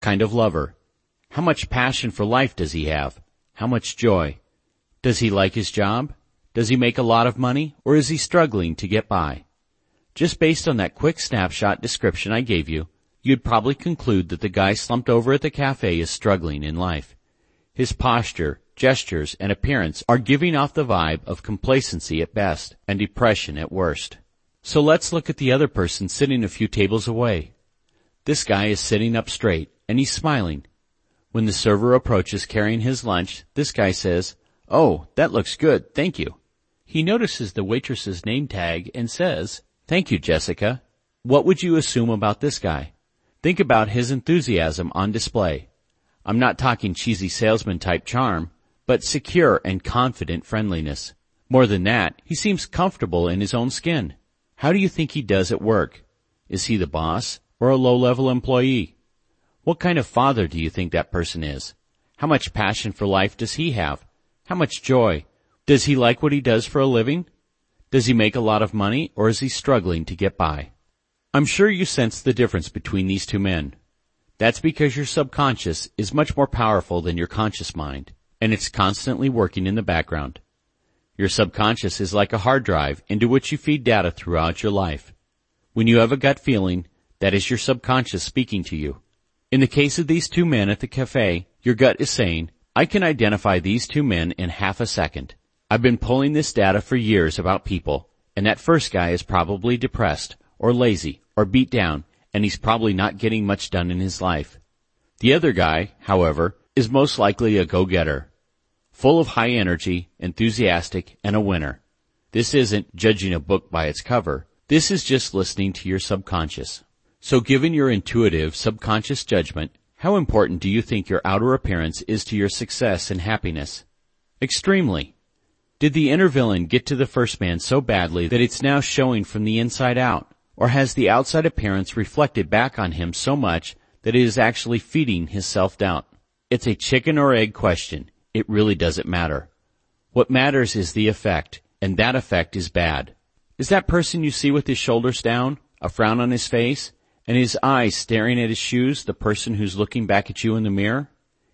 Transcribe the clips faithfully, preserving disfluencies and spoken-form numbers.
kind of lover? How much passion for life does he have? How much joy? Does he like his job? Does he make a lot of money, or is he struggling to get by? Just based on that quick snapshot description I gave you, you'd probably conclude that the guy slumped over at the cafe is struggling in life. His posture, gestures, and appearance are giving off the vibe of complacency at best and depression at worst. So let's look at the other person sitting a few tables away. This guy is sitting up straight, and he's smiling. When the server approaches carrying his lunch, this guy says, "Oh, that looks good, thank you." He notices the waitress's name tag and says, "Thank you, Jessica." What would you assume about this guy? Think about his enthusiasm on display. I'm not talking cheesy salesman-type charm, but secure and confident friendliness. More than that, he seems comfortable in his own skin. How do you think he does at work? Is he the boss or a low-level employee? What kind of father do you think that person is? How much passion for life does he have? How much joy? Does he like what he does for a living? Does he make a lot of money, or is he struggling to get by? I'm sure you sense the difference between these two men. That's because your subconscious is much more powerful than your conscious mind, and it's constantly working in the background. Your subconscious is like a hard drive into which you feed data throughout your life. When you have a gut feeling, that is your subconscious speaking to you. In the case of these two men at the cafe, your gut is saying, I can identify these two men in half a second. I've been pulling this data for years about people, and that first guy is probably depressed, or lazy, or beat down, and he's probably not getting much done in his life. The other guy, however, is most likely a go-getter, full of high energy, enthusiastic, and a winner. This isn't judging a book by its cover. This is just listening to your subconscious. So given your intuitive subconscious judgment, how important do you think your outer appearance is to your success and happiness? Extremely. Did the inner villain get to the first man so badly that it's now showing from the inside out? Or has the outside appearance reflected back on him so much that it is actually feeding his self-doubt? It's a chicken or egg question. It really doesn't matter. What matters is the effect, and that effect is bad. Is that person you see with his shoulders down, a frown on his face, and his eyes staring at his shoes the person who's looking back at you in the mirror?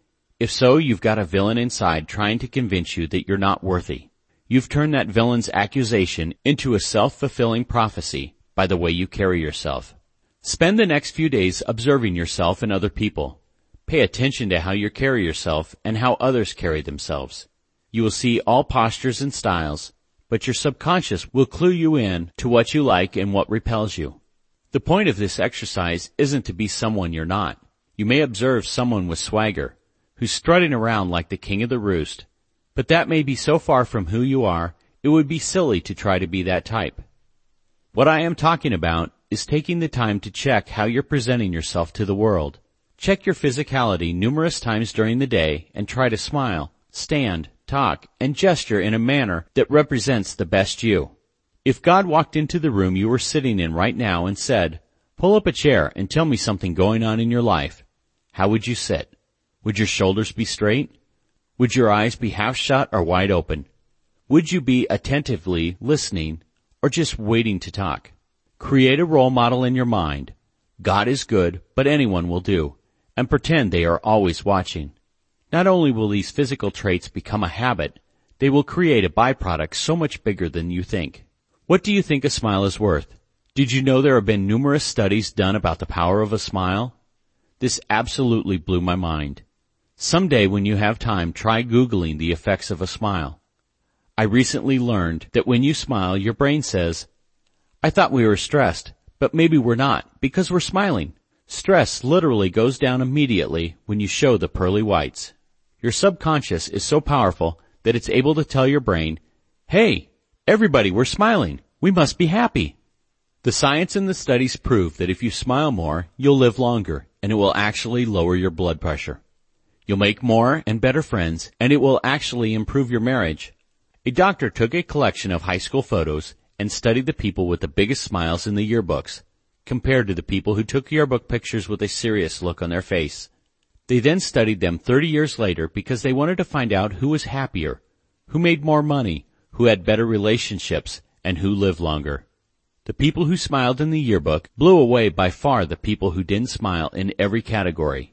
If so, you've got a villain inside trying to convince you that you're not worthy. You've turned that villain's accusation into a self-fulfilling prophecy by the way you carry yourself. Spend the next few days observing yourself and other people. Pay attention to how you carry yourself and how others carry themselves. You will see all postures and styles, but your subconscious will clue you in to what you like and what repels you. The point of this exercise isn't to be someone you're not. You may observe someone with swagger, who's strutting around like the king of the roost. But that may be so far from who you are, it would be silly to try to be that type. What I am talking about is taking the time to check how you're presenting yourself to the world. Check your physicality numerous times during the day and try to smile, stand, talk, and gesture in a manner that represents the best you. If God walked into the room you were sitting in right now and said, "Pull up a chair and tell me something going on in your life," how would you sit? Would your shoulders be straight? Would your eyes be half shut or wide open? Would you be attentively listening or just waiting to talk? Create a role model in your mind. God is good, but anyone will do, and pretend they are always watching. Not only will these physical traits become a habit, they will create a byproduct so much bigger than you think. What do you think a smile is worth? Did you know there have been numerous studies done about the power of a smile? This absolutely blew my mind. Someday when you have time, try Googling the effects of a smile. I recently learned that when you smile, your brain says, I thought we were stressed, but maybe we're not, because we're smiling. Stress literally goes down immediately when you show the pearly whites. Your subconscious is so powerful that it's able to tell your brain, hey, everybody, we're smiling. We must be happy. The science and the studies prove that if you smile more, you'll live longer, and it will actually lower your blood pressure. You'll make more and better friends, and it will actually improve your marriage. A doctor took a collection of high school photos and studied the people with the biggest smiles in the yearbooks, compared to the people who took yearbook pictures with a serious look on their face. They then studied them thirty years later because they wanted to find out who was happier, who made more money, who had better relationships, and who lived longer. The people who smiled in the yearbook blew away by far the people who didn't smile in every category.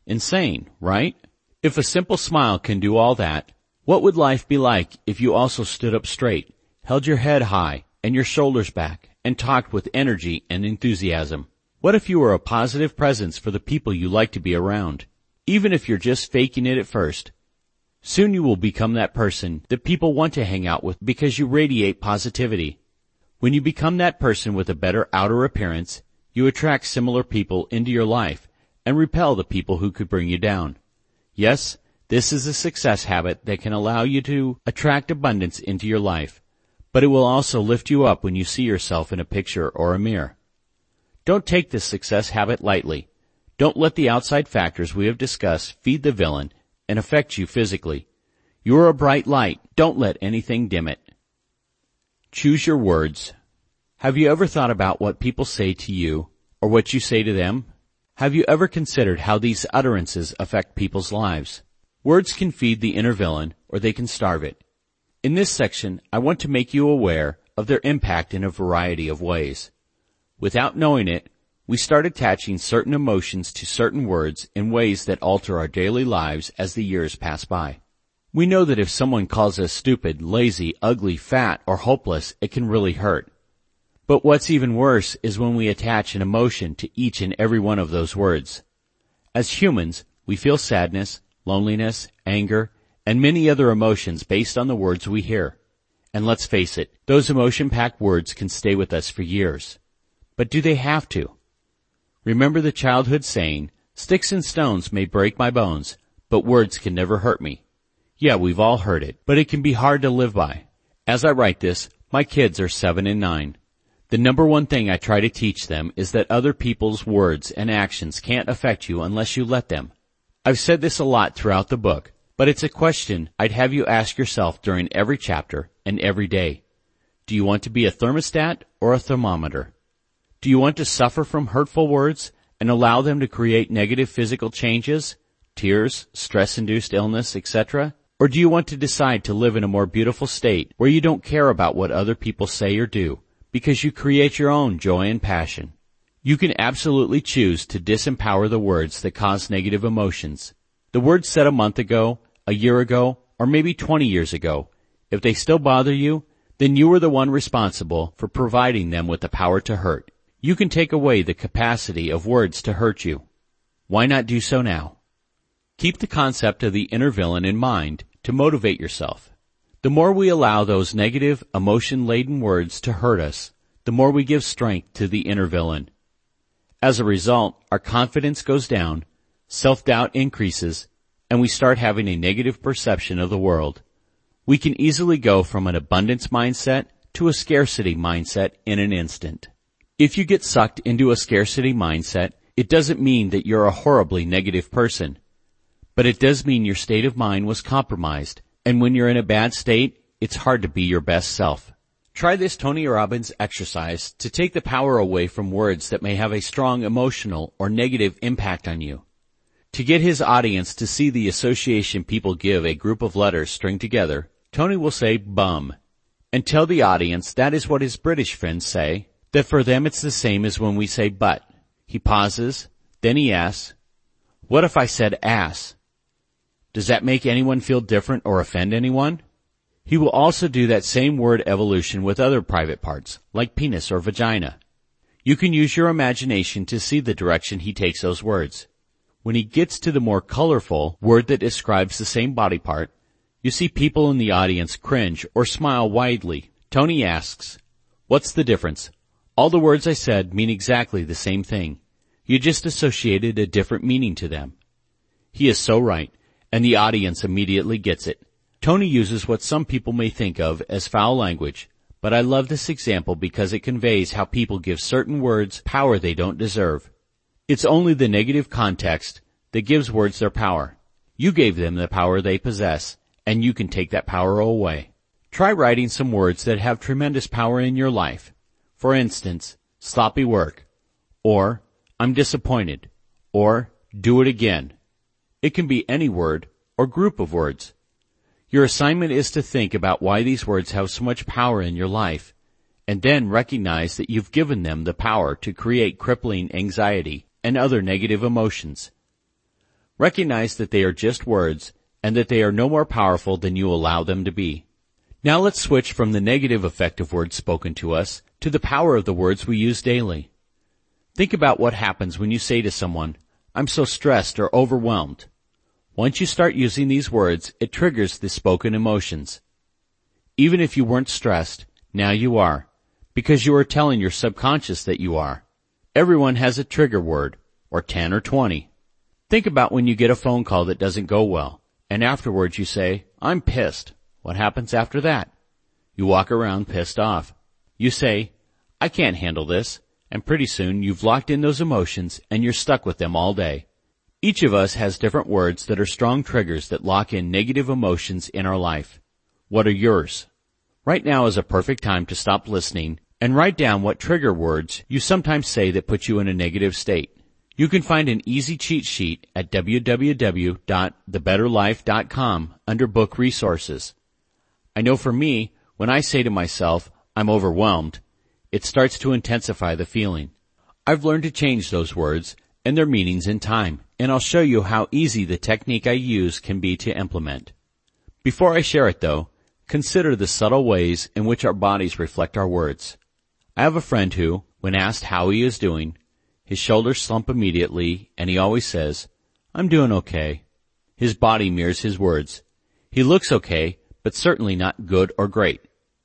Insane, right? If a simple smile can do all that, what would life be like if you also stood up straight, held your head high and your shoulders back, and talked with energy and enthusiasm? What if you were a positive presence for the people you like to be around, even if you're just faking it at first? Soon you will become that person that people want to hang out with because you radiate positivity. When you become that person with a better outer appearance, you attract similar people into your life and repel the people who could bring you down. Yes, this is a success habit that can allow you to attract abundance into your life, but it will also lift you up when you see yourself in a picture or a mirror. Don't take this success habit lightly. Don't let the outside factors we have discussed feed the villain and affect you physically. You are a bright light. Don't let anything dim it. Choose your words. Have you ever thought about what people say to you or what you say to them? Have you ever considered how these utterances affect people's lives? Words can feed the inner villain or they can starve it. In this section, I want to make you aware of their impact in a variety of ways. Without knowing it, we start attaching certain emotions to certain words in ways that alter our daily lives as the years pass by. We know that if someone calls us stupid, lazy, ugly, fat, or hopeless, it can really hurt. But what's even worse is when we attach an emotion to each and every one of those words. As humans, we feel sadness, loneliness, anger, and many other emotions based on the words we hear. And let's face it, those emotion-packed words can stay with us for years. But do they have to? Remember the childhood saying, "Sticks and stones may break my bones, but words can never hurt me." Yeah, we've all heard it, but it can be hard to live by. As I write this, my kids are seven and nine. The number one thing I try to teach them is that other people's words and actions can't affect you unless you let them. I've said this a lot throughout the book, but it's a question I'd have you ask yourself during every chapter and every day. Do you want to be a thermostat or a thermometer? Do you want to suffer from hurtful words and allow them to create negative physical changes, tears, stress-induced illness, et cetera? Or do you want to decide to live in a more beautiful state where you don't care about what other people say or do because you create your own joy and passion? You can absolutely choose to disempower the words that cause negative emotions. The words said a month ago, a year ago, or maybe twenty years ago, if they still bother you, then you were the one responsible for providing them with the power to hurt. You can take away the capacity of words to hurt you. Why not do so now? Keep the concept of the inner villain in mind to motivate yourself. The more we allow those negative, emotion-laden words to hurt us, the more we give strength to the inner villain. As a result, our confidence goes down, self-doubt increases, and we start having a negative perception of the world. We can easily go from an abundance mindset to a scarcity mindset in an instant. If you get sucked into a scarcity mindset, it doesn't mean that you're a horribly negative person. But it does mean your state of mind was compromised, and when you're in a bad state, it's hard to be your best self. Try this Tony Robbins exercise to take the power away from words that may have a strong emotional or negative impact on you. To get his audience to see the association people give a group of letters stringed together, Tony will say bum, and tell the audience that is what his British friends say, that for them it's the same as when we say but. He pauses, then he asks, "What if I said ass? Does that make anyone feel different or offend anyone?" He will also do that same word evolution with other private parts, like penis or vagina. You can use your imagination to see the direction he takes those words. When he gets to the more colorful word that describes the same body part, you see people in the audience cringe or smile widely. Tony asks, "What's the difference? All the words I said mean exactly the same thing. You just associated a different meaning to them." He is so right, and the audience immediately gets it. Tony uses what some people may think of as foul language, but I love this example because it conveys how people give certain words power they don't deserve. It's only the negative context that gives words their power. You gave them the power they possess, and you can take that power away. Try writing some words that have tremendous power in your life. For instance, sloppy work, or I'm disappointed, or do it again. It can be any word or group of words. Your assignment is to think about why these words have so much power in your life, and then recognize that you've given them the power to create crippling anxiety and other negative emotions. Recognize that they are just words and that they are no more powerful than you allow them to be. Now let's switch from the negative effect of words spoken to us to the power of the words we use daily. Think about what happens when you say to someone, "I'm so stressed or overwhelmed." Once you start using these words, it triggers the spoken emotions. Even if you weren't stressed, now you are, because you are telling your subconscious that you are. Everyone has a trigger word, or ten or twenty. Think about when you get a phone call that doesn't go well, and afterwards you say, "I'm pissed." What happens after that? You walk around pissed off. You say, "I can't handle this," and pretty soon you've locked in those emotions and you're stuck with them all day. Each of us has different words that are strong triggers that lock in negative emotions in our life. What are yours? Right now is a perfect time to stop listening and write down what trigger words you sometimes say that put you in a negative state. You can find an easy cheat sheet at w w w dot the better life dot com under Book Resources. I know for me, when I say to myself, "I'm overwhelmed," it starts to intensify the feeling. I've learned to change those words and their meanings in time, and I'll show you how easy the technique I use can be to implement. Before I share it though, consider the subtle ways in which our bodies reflect our words. I have a friend who, when asked how he is doing, his shoulders slump immediately and he always says, "I'm doing okay." His body mirrors his words. He looks okay, but certainly not good or great.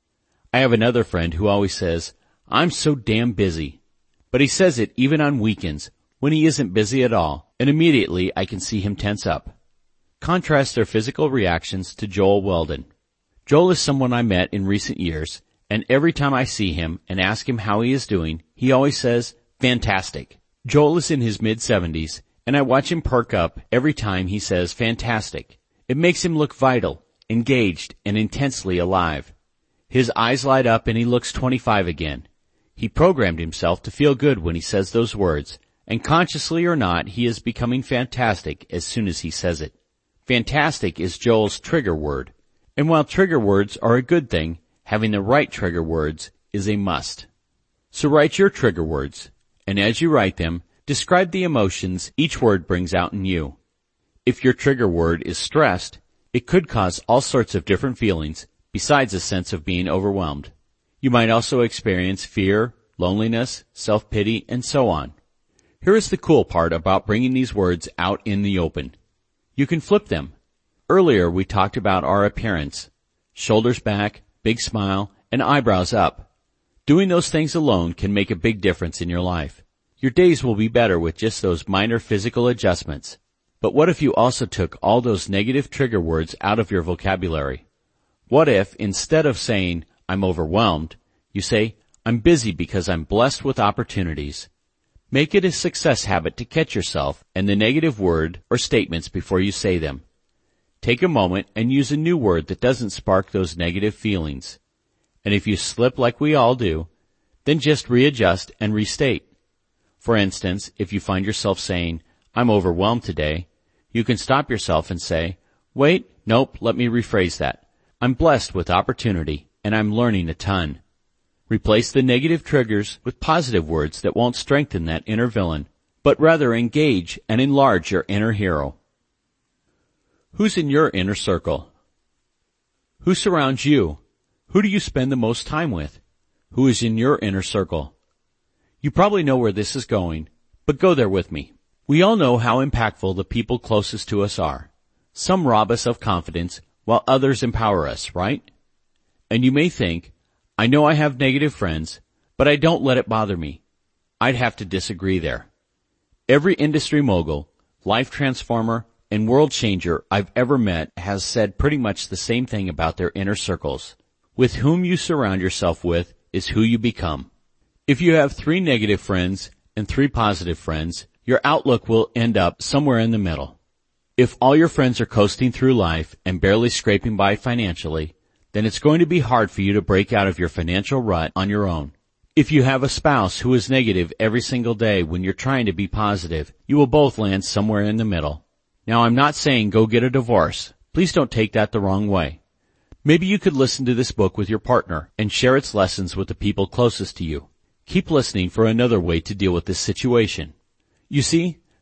I have another friend who always says, "I'm so damn busy." But he says it even on weekends when he isn't busy at all, and immediately I can see him tense up. Contrast their physical reactions to Joel Weldon. Joel is someone I met in recent years, and every time I see him and ask him how he is doing, he always says, "Fantastic." Joel is in his mid-seventies, and I watch him perk up every time he says fantastic. It makes him look vital, engaged, and intensely alive. His eyes light up and he looks twenty-five again. He programmed himself to feel good when he says those words, and consciously or not, he is becoming fantastic as soon as he says it. Fantastic is Joel's trigger word. And while trigger words are a good thing, having the right trigger words is a must. So write your trigger words, and as you write them, describe the emotions each word brings out in you. If your trigger word is stressed, it could cause all sorts of different feelings besides a sense of being overwhelmed. You might also experience fear, loneliness, self-pity, and so on. Here is the cool part about bringing these words out in the open. You can flip them. Earlier we talked about our appearance. Shoulders back, big smile, and eyebrows up. Doing those things alone can make a big difference in your life. Your days will be better with just those minor physical adjustments. But what if you also took all those negative trigger words out of your vocabulary? What if, instead of saying, "I'm overwhelmed," you say, "I'm busy because I'm blessed with opportunities"? Make it a success habit to catch yourself and the negative word or statements before you say them. Take a moment and use a new word that doesn't spark those negative feelings. And if you slip like we all do, then just readjust and restate. For instance, if you find yourself saying, "I'm overwhelmed today," you can stop yourself and say, "Wait, nope, let me rephrase that. I'm blessed with opportunity, and I'm learning a ton." Replace the negative triggers with positive words that won't strengthen that inner villain, but rather engage and enlarge your inner hero. Who's in your inner circle? Who surrounds you? Who do you spend the most time with? Who is in your inner circle? You probably know where this is going, but go there with me. We all know how impactful the people closest to us are. Some rob us of confidence, while others empower us, right? And you may think, "I know I have negative friends, but I don't let it bother me." I'd have to disagree there. Every industry mogul, life transformer, and world changer I've ever met has said pretty much the same thing about their inner circles. With whom you surround yourself with is who you become. If you have three negative friends and three positive friends, your outlook will end up somewhere in the middle. If all your friends are coasting through life and barely scraping by financially, then it's going to be hard for you to break out of your financial rut on your own. If you have a spouse who is negative every single day when you're trying to be positive, you will both land somewhere in the middle. Now, I'm not saying go get a divorce. Please don't take that the wrong way. Maybe you could listen to this book with your partner and share its lessons with the people closest to you. Keep listening for another way to deal with this situation. You see,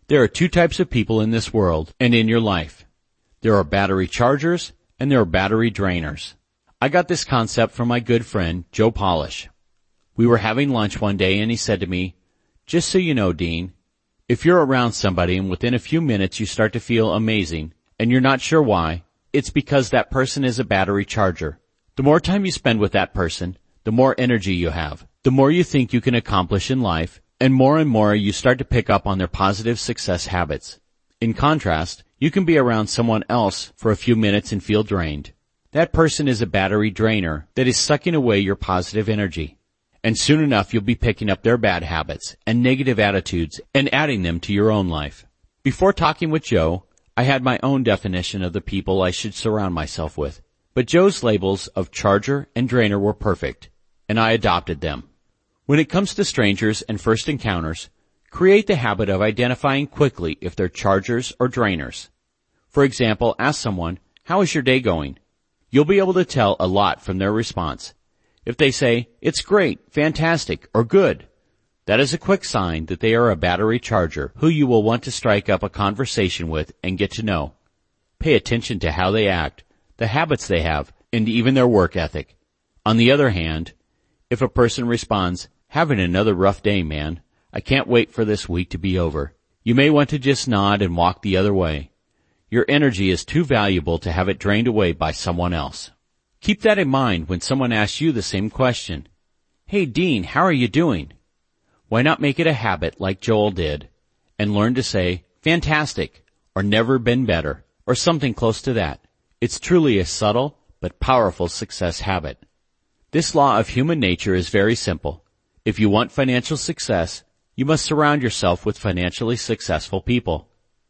There are two types of people in this world and in your life. There are battery chargers and there are battery drainers. I got this concept from my good friend, Joe Polish. We were having lunch one day and he said to me, "Just so you know, Dean, if you're around somebody and within a few minutes you start to feel amazing and you're not sure why, it's because that person is a battery charger. The more time you spend with that person, the more energy you have, the more you think you can accomplish in life, and more and more you start to pick up on their positive success habits. In contrast, you can be around someone else for a few minutes and feel drained. That person is a battery drainer that is sucking away your positive energy. And soon enough you'll be picking up their bad habits and negative attitudes and adding them to your own life." Before talking with Joe, I had my own definition of the people I should surround myself with. But Joe's labels of charger and drainer were perfect, and I adopted them. When it comes to strangers and first encounters, create the habit of identifying quickly if they're chargers or drainers. For example, ask someone, "How is your day going?" You'll be able to tell a lot from their response. If they say, "It's great, fantastic," or "good," that is a quick sign that they are a battery charger who you will want to strike up a conversation with and get to know. Pay attention to how they act, the habits they have, and even their work ethic. On the other hand, if a person responds, "Having another rough day, man. I can't wait for this week to be over," you may want to just nod and walk the other way. Your energy is too valuable to have it drained away by someone else. Keep that in mind when someone asks you the same question. "Hey, Dean, how are you doing?" Why not make it a habit like Joel did and learn to say, "Fantastic," or "Never been better," or something close to that. It's truly a subtle but powerful success habit. This law of human nature is very simple. If you want financial success, you must surround yourself with financially successful people.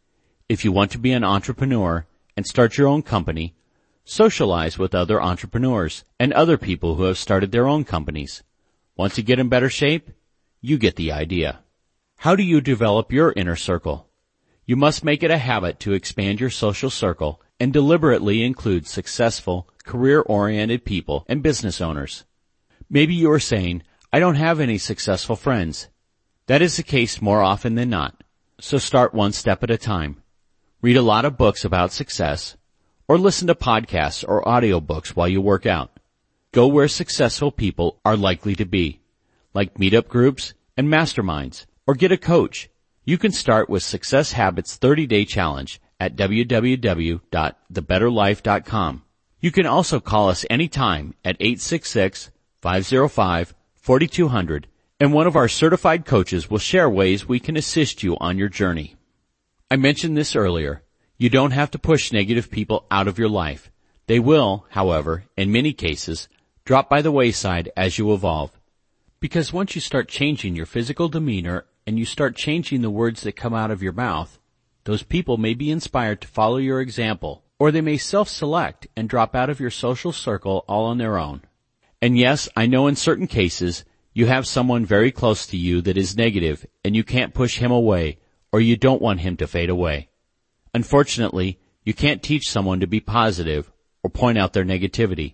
If you want to be an entrepreneur and start your own company, socialize with other entrepreneurs and other people who have started their own companies. Want to get in better shape? You get the idea. How do you develop your inner circle? You must make it a habit to expand your social circle and deliberately include successful, career-oriented people and business owners. Maybe you are saying, "I don't have any successful friends." That is the case more often than not. So start one step at a time. Read a lot of books about success, or listen to podcasts or audiobooks while you work out. Go where successful people are likely to be, like meetup groups and masterminds, or get a coach. You can start with Success Habits thirty-day Challenge at w w w dot the better life dot com. You can also call us anytime at eight six six, five zero five, four two zero zero, and one of our certified coaches will share ways we can assist you on your journey. I mentioned this earlier. You don't have to push negative people out of your life. They will, however, in many cases, drop by the wayside as you evolve. Because once you start changing your physical demeanor and you start changing the words that come out of your mouth, those people may be inspired to follow your example, or they may self-select and drop out of your social circle all on their own. And yes, I know in certain cases you have someone very close to you that is negative and you can't push him away, or you don't want him to fade away. Unfortunately, you can't teach someone to be positive or point out their negativity.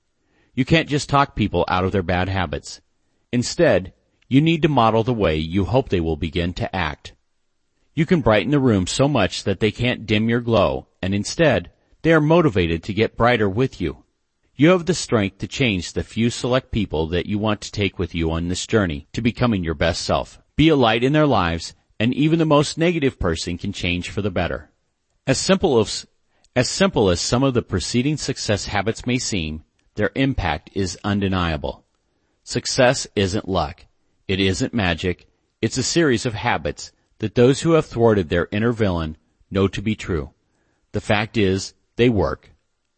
You can't just talk people out of their bad habits. Instead, you need to model the way you hope they will begin to act. You can brighten the room so much that they can't dim your glow, and instead, they are motivated to get brighter with you. You have the strength to change the few select people that you want to take with you on this journey to becoming your best self. Be a light in their lives, and even the most negative person can change for the better. As simple as, as simple as some of the preceding success habits may seem, their impact is undeniable. Success isn't luck. It isn't magic. It's a series of habits that those who have thwarted their inner villain know to be true. The fact is, they work.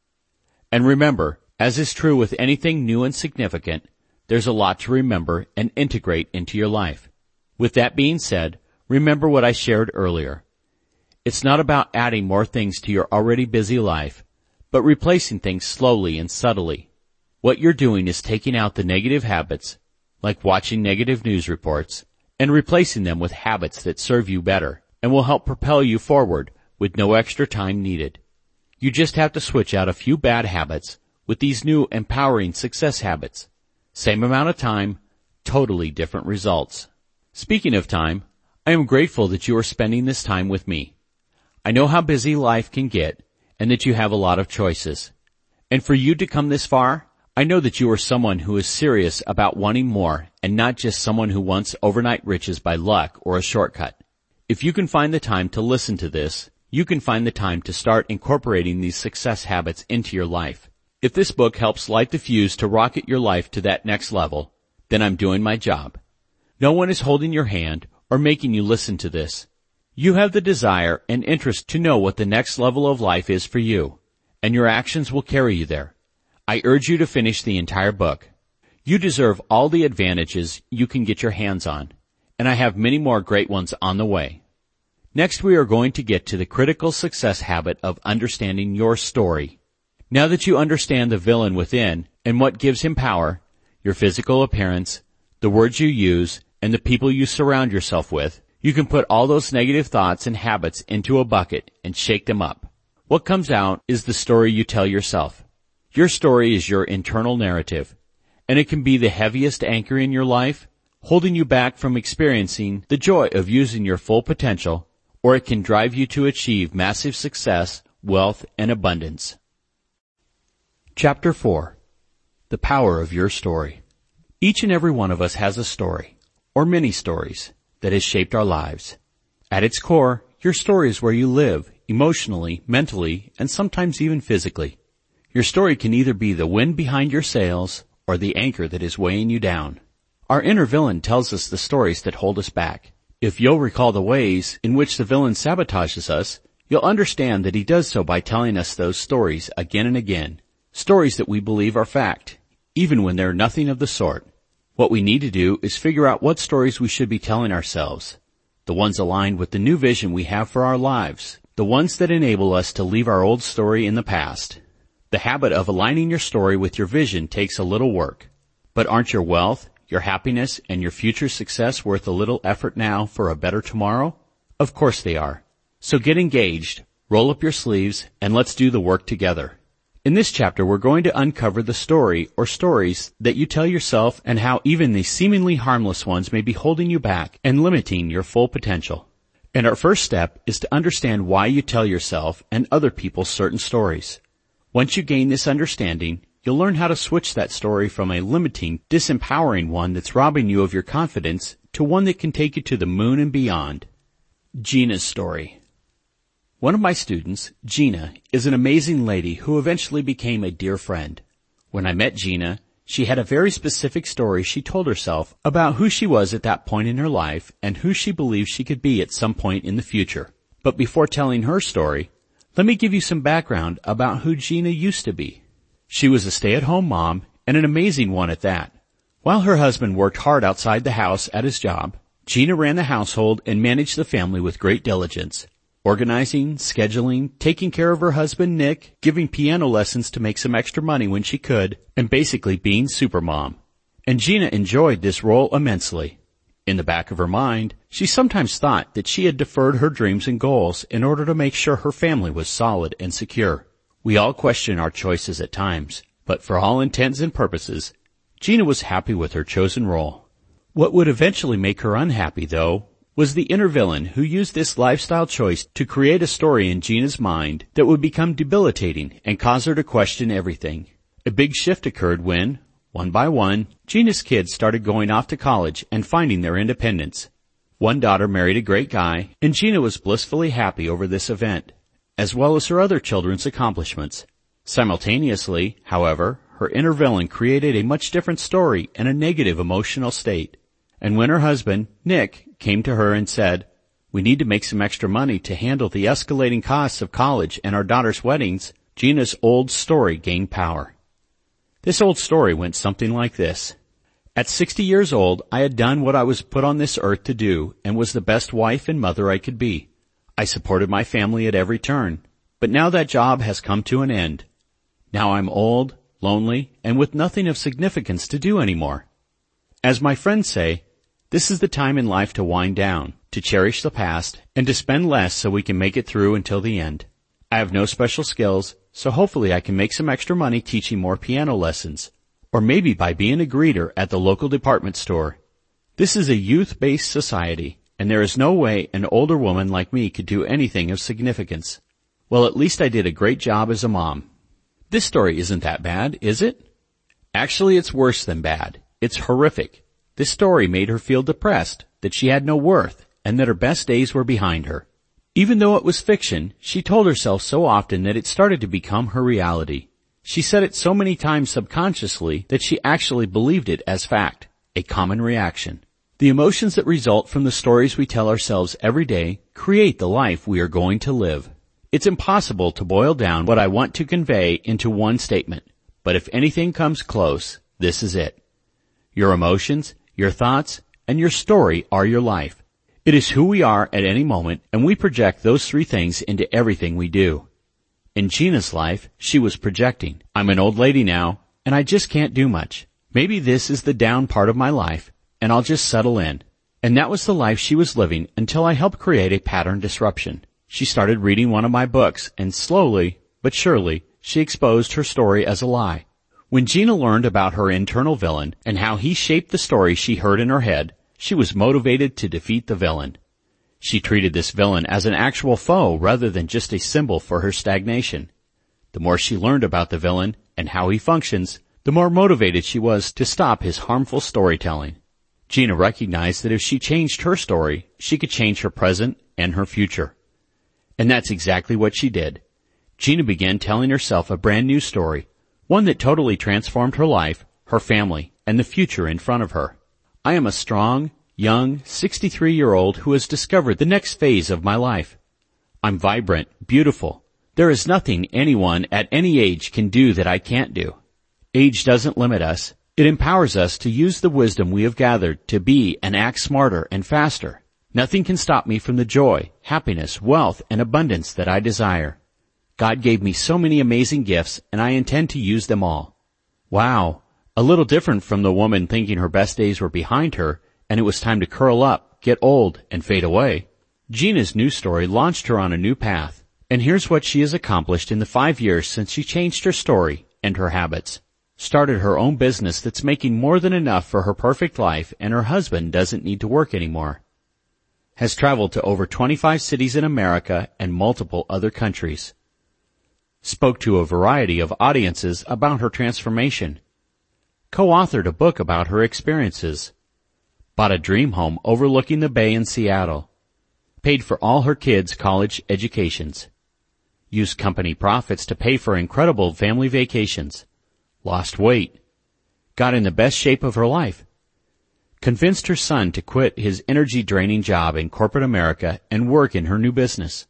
And remember, as is true with anything new and significant, there's a lot to remember and integrate into your life. With that being said, remember what I shared earlier. It's not about adding more things to your already busy life, but replacing things slowly and subtly. What you're doing is taking out the negative habits, like watching negative news reports, and replacing them with habits that serve you better and will help propel you forward with no extra time needed. You just have to switch out a few bad habits with these new empowering success habits. Same amount of time, totally different results. Speaking of time, I am grateful that you are spending this time with me. I know how busy life can get and that you have a lot of choices. And for you to come this far, I know that you are someone who is serious about wanting more and not just someone who wants overnight riches by luck or a shortcut. If you can find the time to listen to this, you can find the time to start incorporating these success habits into your life. If this book helps light the fuse to rocket your life to that next level, then I'm doing my job. No one is holding your hand or making you listen to this. You have the desire and interest to know what the next level of life is for you, and your actions will carry you there. I urge you to finish the entire book. You deserve all the advantages you can get your hands on, and I have many more great ones on the way. Next, we are going to get to the critical success habit of understanding your story. Now that you understand the villain within and what gives him power, your physical appearance, the words you use, and the people you surround yourself with, you can put all those negative thoughts and habits into a bucket and shake them up. What comes out is the story you tell yourself. Your story is your internal narrative, and it can be the heaviest anchor in your life, holding you back from experiencing the joy of using your full potential, or it can drive you to achieve massive success, wealth, and abundance. Chapter four. The Power of Your Story. Each and every one of us has a story, or many stories, that has shaped our lives. At its core, your story is where you live, emotionally, mentally, and sometimes even physically. Your story can either be the wind behind your sails or the anchor that is weighing you down. Our inner villain tells us the stories that hold us back. If you'll recall the ways in which the villain sabotages us, you'll understand that he does so by telling us those stories again and again. Stories that we believe are fact, even when they're nothing of the sort. What we need to do is figure out what stories we should be telling ourselves. The ones aligned with the new vision we have for our lives. The ones that enable us to leave our old story in the past. The habit of aligning your story with your vision takes a little work. But aren't your wealth, your happiness, and your future success worth a little effort now for a better tomorrow? Of course they are. So get engaged, roll up your sleeves, and let's do the work together. In this chapter, we're going to uncover the story or stories that you tell yourself and how even the seemingly harmless ones may be holding you back and limiting your full potential. And our first step is to understand why you tell yourself and other people certain stories. Once you gain this understanding, you'll learn how to switch that story from a limiting, disempowering one that's robbing you of your confidence to one that can take you to the moon and beyond. Gina's story. One of my students, Gina, is an amazing lady who eventually became a dear friend. When I met Gina, she had a very specific story she told herself about who she was at that point in her life and who she believed she could be at some point in the future. But before telling her story, let me give you some background about who Gina used to be. She was a stay-at-home mom, and an amazing one at that. While her husband worked hard outside the house at his job, Gina ran the household and managed the family with great diligence. Organizing, scheduling, taking care of her husband Nick, giving piano lessons to make some extra money when she could, and basically being supermom. And Gina enjoyed this role immensely. In the back of her mind, she sometimes thought that she had deferred her dreams and goals in order to make sure her family was solid and secure. We all question our choices at times, but for all intents and purposes, Gina was happy with her chosen role. What would eventually make her unhappy, though, was the inner villain who used this lifestyle choice to create a story in Gina's mind that would become debilitating and cause her to question everything. A big shift occurred when, one by one, Gina's kids started going off to college and finding their independence. One daughter married a great guy, and Gina was blissfully happy over this event, as well as her other children's accomplishments. Simultaneously, however, her inner villain created a much different story and a negative emotional state. And when her husband, Nick, came to her and said, "We need to make some extra money to handle the escalating costs of college and our daughter's weddings," Gina's old story gained power. This old story went something like this. At sixty years old, I had done what I was put on this earth to do and was the best wife and mother I could be. I supported my family at every turn, but now that job has come to an end. Now I'm old, lonely, and with nothing of significance to do anymore. As my friends say, this is the time in life to wind down, to cherish the past, and to spend less so we can make it through until the end. I have no special skills, so hopefully I can make some extra money teaching more piano lessons, or maybe by being a greeter at the local department store. This is a youth-based society, and there is no way an older woman like me could do anything of significance. Well, at least I did a great job as a mom. This story isn't that bad, is it? Actually, it's worse than bad. It's horrific. This story made her feel depressed, that she had no worth, and that her best days were behind her. Even though it was fiction, she told herself so often that it started to become her reality. She said it so many times subconsciously that she actually believed it as fact, a common reaction. The emotions that result from the stories we tell ourselves every day create the life we are going to live. It's impossible to boil down what I want to convey into one statement, but if anything comes close, this is it. Your emotions, your thoughts, and your story are your life. It is who we are at any moment, and we project those three things into everything we do. In Gina's life, she was projecting, I'm an old lady now, and I just can't do much. Maybe this is the down part of my life, and I'll just settle in. And that was the life she was living until I helped create a pattern disruption. She started reading one of my books, and slowly, but surely, she exposed her story as a lie. When Gina learned about her internal villain and how he shaped the story she heard in her head, she was motivated to defeat the villain. She treated this villain as an actual foe rather than just a symbol for her stagnation. The more she learned about the villain and how he functions, the more motivated she was to stop his harmful storytelling. Gina recognized that if she changed her story, she could change her present and her future. And that's exactly what she did. Gina began telling herself a brand new story, one that totally transformed her life, her family, and the future in front of her. I am a strong, young, sixty-three-year-old who has discovered the next phase of my life. I'm vibrant, beautiful. There is nothing anyone at any age can do that I can't do. Age doesn't limit us. It empowers us to use the wisdom we have gathered to be and act smarter and faster. Nothing can stop me from the joy, happiness, wealth, and abundance that I desire. God gave me so many amazing gifts, and I intend to use them all. Wow. A little different from the woman thinking her best days were behind her, and it was time to curl up, get old, and fade away. Gina's new story launched her on a new path, and here's what she has accomplished in the five years since she changed her story and her habits. Started her own business that's making more than enough for her perfect life, and her husband doesn't need to work anymore. Has traveled to over twenty-five cities in America and multiple other countries. Spoke to a variety of audiences about her transformation. Co-authored a book about her experiences. Bought a dream home overlooking the bay in Seattle. Paid for all her kids' college educations. Used company profits to pay for incredible family vacations. Lost weight. Got in the best shape of her life. Convinced her son to quit his energy-draining job in corporate America and work in her new business.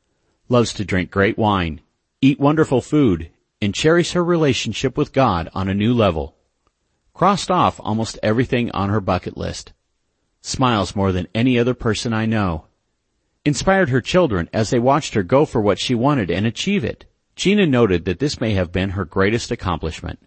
Loves to drink great wine, eat wonderful food, and cherish her relationship with God on a new level. Crossed off almost everything on her bucket list. Smiles more than any other person I know. Inspired her children as they watched her go for what she wanted and achieve it. Gina noted that this may have been her greatest accomplishment.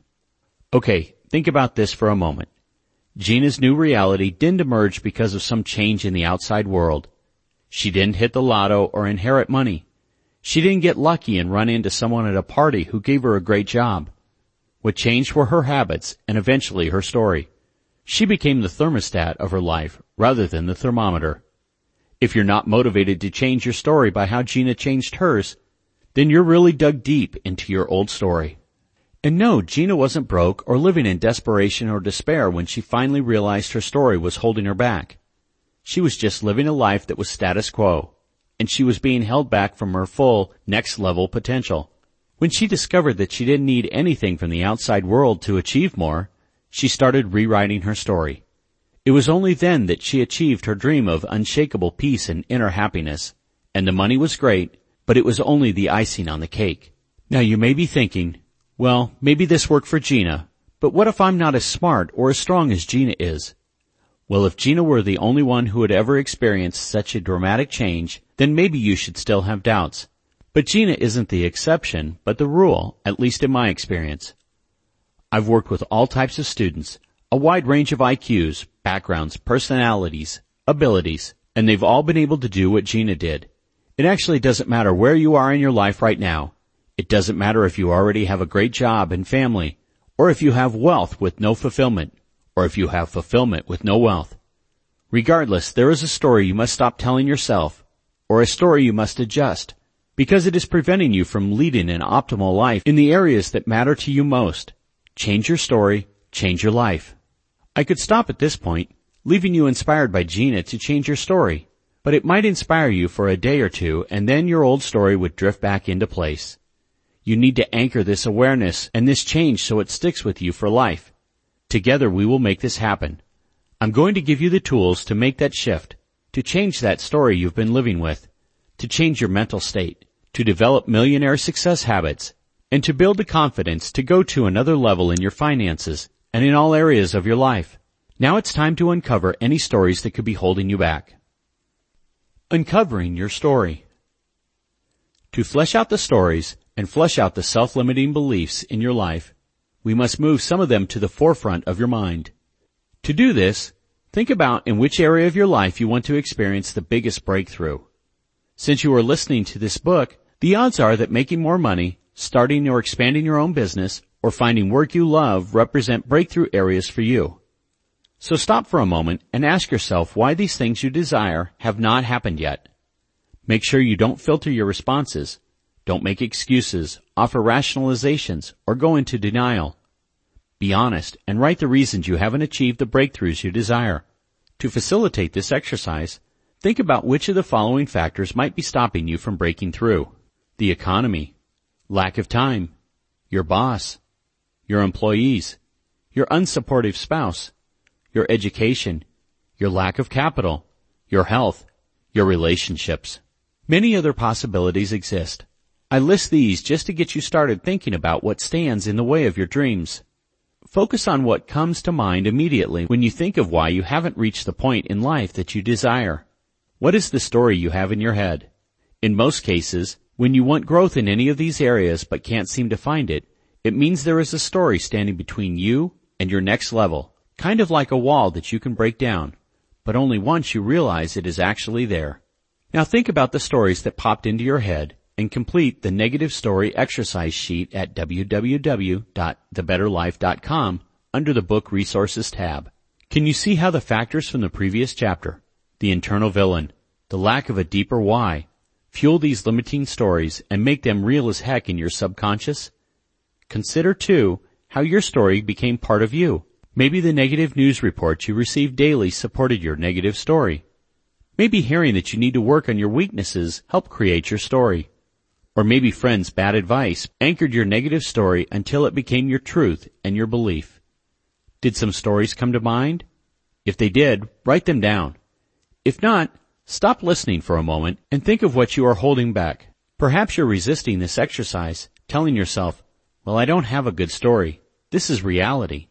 Okay, think about this for a moment. Gina's new reality didn't emerge because of some change in the outside world. She didn't hit the lotto or inherit money. She didn't get lucky and run into someone at a party who gave her a great job. What changed were her habits and eventually her story. She became the thermostat of her life rather than the thermometer. If you're not motivated to change your story by how Gina changed hers, then you're really dug deep into your old story. And no, Gina wasn't broke or living in desperation or despair when she finally realized her story was holding her back. She was just living a life that was status quo, and she was being held back from her full, next-level potential. When she discovered that she didn't need anything from the outside world to achieve more, she started rewriting her story. It was only then that she achieved her dream of unshakable peace and inner happiness, and the money was great, but it was only the icing on the cake. Now you may be thinking, well, maybe this worked for Gina, but what if I'm not as smart or as strong as Gina is? Well, if Gina were the only one who had ever experienced such a dramatic change, then maybe you should still have doubts. But Gina isn't the exception, but the rule, at least in my experience. I've worked with all types of students, a wide range of I Qs, backgrounds, personalities, abilities, and they've all been able to do what Gina did. It actually doesn't matter where you are in your life right now. It doesn't matter if you already have a great job and family, or if you have wealth with no fulfillment, or if you have fulfillment with no wealth. Regardless, there is a story you must stop telling yourself, or a story you must adjust, because it is preventing you from leading an optimal life in the areas that matter to you most. Change your story, change your life. I could stop at this point, leaving you inspired by Gina to change your story, but it might inspire you for a day or two, and then your old story would drift back into place. You need to anchor this awareness and this change so it sticks with you for life. Together we will make this happen. I'm going to give you the tools to make that shift, to change that story you've been living with, to change your mental state, to develop millionaire success habits, and to build the confidence to go to another level in your finances and in all areas of your life. Now it's time to uncover any stories that could be holding you back. Uncovering your story. To flesh out the stories and flesh out the self-limiting beliefs in your life, we must move some of them to the forefront of your mind. To do this, think about in which area of your life you want to experience the biggest breakthrough. Since you are listening to this book, the odds are that making more money, starting or expanding your own business, or finding work you love represent breakthrough areas for you. So stop for a moment and ask yourself why these things you desire have not happened yet. Make sure you don't filter your responses. Don't make excuses, offer rationalizations, or go into denial. Be honest and write the reasons you haven't achieved the breakthroughs you desire. To facilitate this exercise, think about which of the following factors might be stopping you from breaking through. The economy, lack of time, your boss, your employees, your unsupportive spouse, your education, your lack of capital, your health, your relationships. Many other possibilities exist. I list these just to get you started thinking about what stands in the way of your dreams. Focus on what comes to mind immediately when you think of why you haven't reached the point in life that you desire. What is the story you have in your head? In most cases, when you want growth in any of these areas but can't seem to find it, it means there is a story standing between you and your next level, kind of like a wall that you can break down, but only once you realize it is actually there. Now think about the stories that popped into your head and complete the negative story exercise sheet at w w w dot the better life dot com under the Book Resources tab. Can you see how the factors from the previous chapter, the internal villain, the lack of a deeper why, fuel these limiting stories and make them real as heck in your subconscious? Consider, too, how your story became part of you. Maybe the negative news reports you received daily supported your negative story. Maybe hearing that you need to work on your weaknesses helped create your story. Or maybe friends' bad advice anchored your negative story until it became your truth and your belief. Did some stories come to mind? If they did, write them down. If not, stop listening for a moment and think of what you are holding back. Perhaps you're resisting this exercise, telling yourself, well, I don't have a good story. This is reality.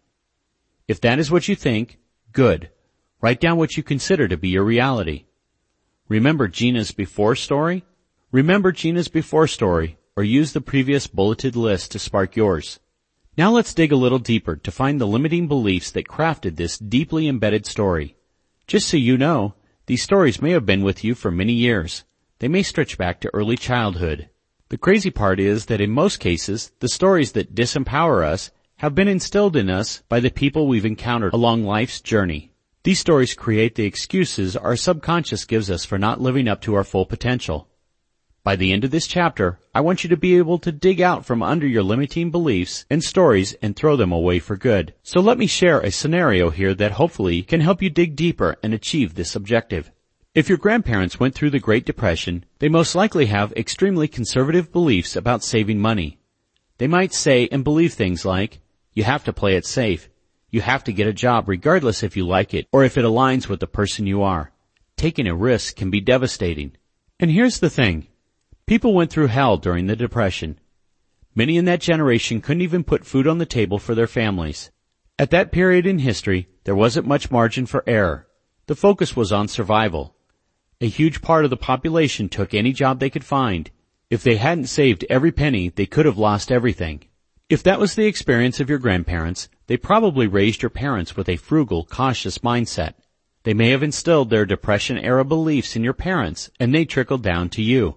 If that is what you think, good. Write down what you consider to be your reality. Remember Gina's before story? Remember Gina's before story, or use the previous bulleted list to spark yours. Now let's dig a little deeper to find the limiting beliefs that crafted this deeply embedded story. Just so you know, these stories may have been with you for many years. They may stretch back to early childhood. The crazy part is that in most cases, the stories that disempower us have been instilled in us by the people we've encountered along life's journey. These stories create the excuses our subconscious gives us for not living up to our full potential. By the end of this chapter, I want you to be able to dig out from under your limiting beliefs and stories and throw them away for good. So let me share a scenario here that hopefully can help you dig deeper and achieve this objective. If your grandparents went through the Great Depression, they most likely have extremely conservative beliefs about saving money. They might say and believe things like, you have to play it safe. You have to get a job regardless if you like it or if it aligns with the person you are. Taking a risk can be devastating. And here's the thing. People went through hell during the Depression. Many in that generation couldn't even put food on the table for their families. At that period in history, there wasn't much margin for error. The focus was on survival. A huge part of the population took any job they could find. If they hadn't saved every penny, they could have lost everything. If that was the experience of your grandparents, they probably raised your parents with a frugal, cautious mindset. They may have instilled their Depression-era beliefs in your parents, and they trickled down to you.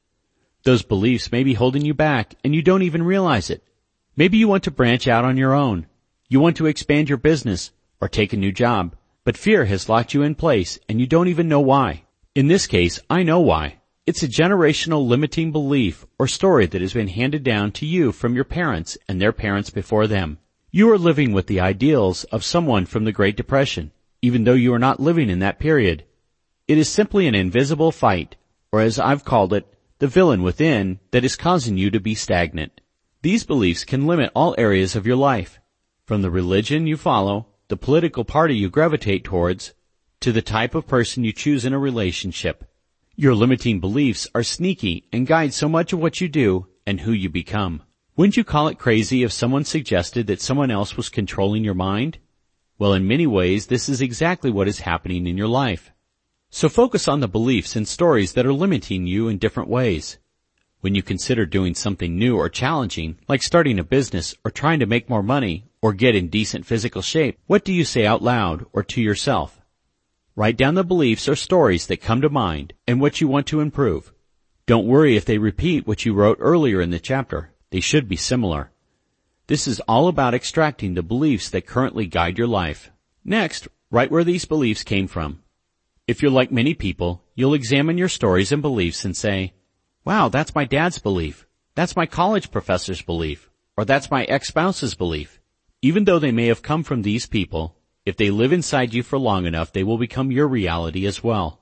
Those beliefs may be holding you back, and you don't even realize it. Maybe you want to branch out on your own. You want to expand your business or take a new job. But fear has locked you in place and you don't even know why. In this case, I know why. It's a generational limiting belief or story that has been handed down to you from your parents and their parents before them. You are living with the ideals of someone from the Great Depression, even though you are not living in that period. It is simply an invisible fight, or as I've called it, the villain within that is causing you to be stagnant. These beliefs can limit all areas of your life, from the religion you follow, the political party you gravitate towards, to the type of person you choose in a relationship. Your limiting beliefs are sneaky and guide so much of what you do and who you become. Wouldn't you call it crazy if someone suggested that someone else was controlling your mind? Well, in many ways, this is exactly what is happening in your life. So focus on the beliefs and stories that are limiting you in different ways. When you consider doing something new or challenging, like starting a business or trying to make more money or get in decent physical shape, what do you say out loud or to yourself? Write down the beliefs or stories that come to mind and what you want to improve. Don't worry if they repeat what you wrote earlier in the chapter. They should be similar. This is all about extracting the beliefs that currently guide your life. Next, write where these beliefs came from. If you're like many people, you'll examine your stories and beliefs and say, wow, that's my dad's belief. That's my college professor's belief. Or that's my ex-spouse's belief. Even though they may have come from these people, if they live inside you for long enough, they will become your reality as well.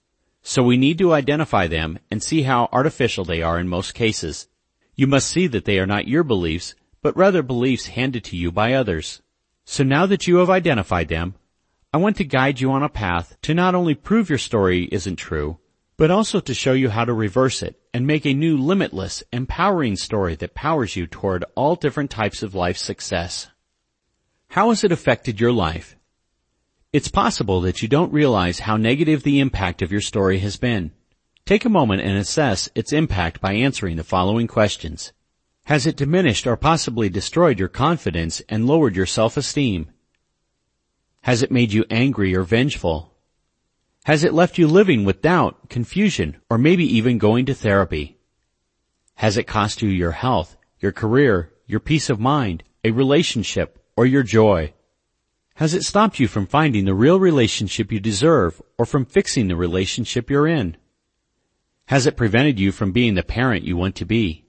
So we need to identify them and see how artificial they are in most cases. You must see that they are not your beliefs, but rather beliefs handed to you by others. So now that you have identified them, I want to guide you on a path to not only prove your story isn't true, but also to show you how to reverse it and make a new limitless, empowering story that powers you toward all different types of life success. How has it affected your life? It's possible that you don't realize how negative the impact of your story has been. Take a moment and assess its impact by answering the following questions. Has it diminished or possibly destroyed your confidence and lowered your self-esteem? Has it made you angry or vengeful? Has it left you living with doubt, confusion, or maybe even going to therapy? Has it cost you your health, your career, your peace of mind, a relationship, or your joy? Has it stopped you from finding the real relationship you deserve or from fixing the relationship you're in? Has it prevented you from being the parent you want to be?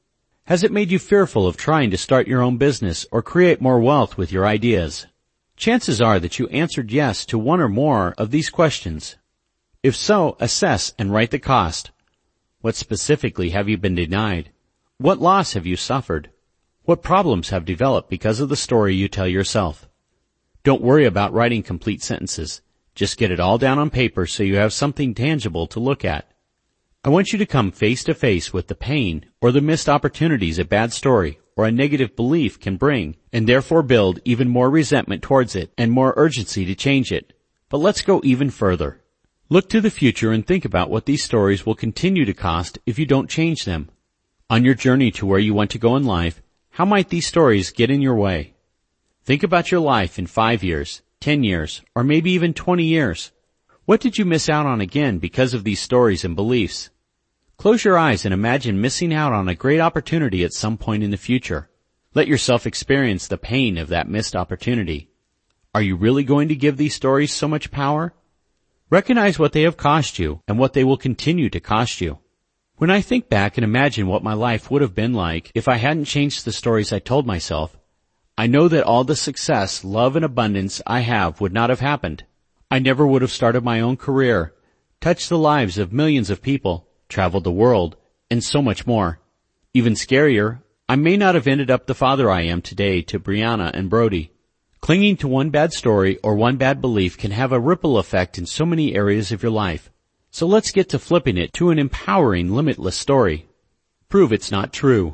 Has it made you fearful of trying to start your own business or create more wealth with your ideas? Chances are that you answered yes to one or more of these questions. If so, assess and write the cost. What specifically have you been denied? What loss have you suffered? What problems have developed because of the story you tell yourself? Don't worry about writing complete sentences. Just get it all down on paper so you have something tangible to look at. I want you to come face to face with the pain or the missed opportunities a bad story or a negative belief can bring, and therefore build even more resentment towards it and more urgency to change it. But let's go even further. Look to the future and think about what these stories will continue to cost if you don't change them. On your journey to where you want to go in life, how might these stories get in your way? Think about your life in five years, ten years, or maybe even twenty years. What did you miss out on again because of these stories and beliefs? Close your eyes and imagine missing out on a great opportunity at some point in the future. Let yourself experience the pain of that missed opportunity. Are you really going to give these stories so much power? Recognize what they have cost you and what they will continue to cost you. When I think back and imagine what my life would have been like if I hadn't changed the stories I told myself, I know that all the success, love, and abundance I have would not have happened. I never would have started my own career, touched the lives of millions of people, traveled the world, and so much more. Even scarier, I may not have ended up the father I am today to Brianna and Brody. Clinging to one bad story or one bad belief can have a ripple effect in so many areas of your life. So let's get to flipping it to an empowering, limitless story. Prove it's not true.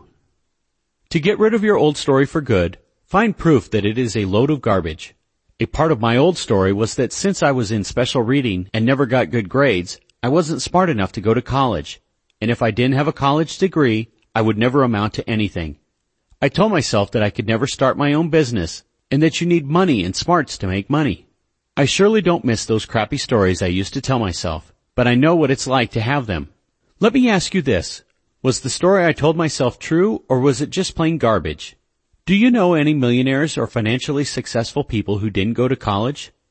To get rid of your old story for good, find proof that it is a load of garbage. A part of my old story was that since I was in special reading and never got good grades, I wasn't smart enough to go to college. And if I didn't have a college degree, I would never amount to anything. I told myself that I could never start my own business and that you need money and smarts to make money. I surely don't miss those crappy stories I used to tell myself, but I know what it's like to have them. Let me ask you this. Was the story I told myself true, or was it just plain garbage? Do you know any millionaires or financially successful people who didn't go to college?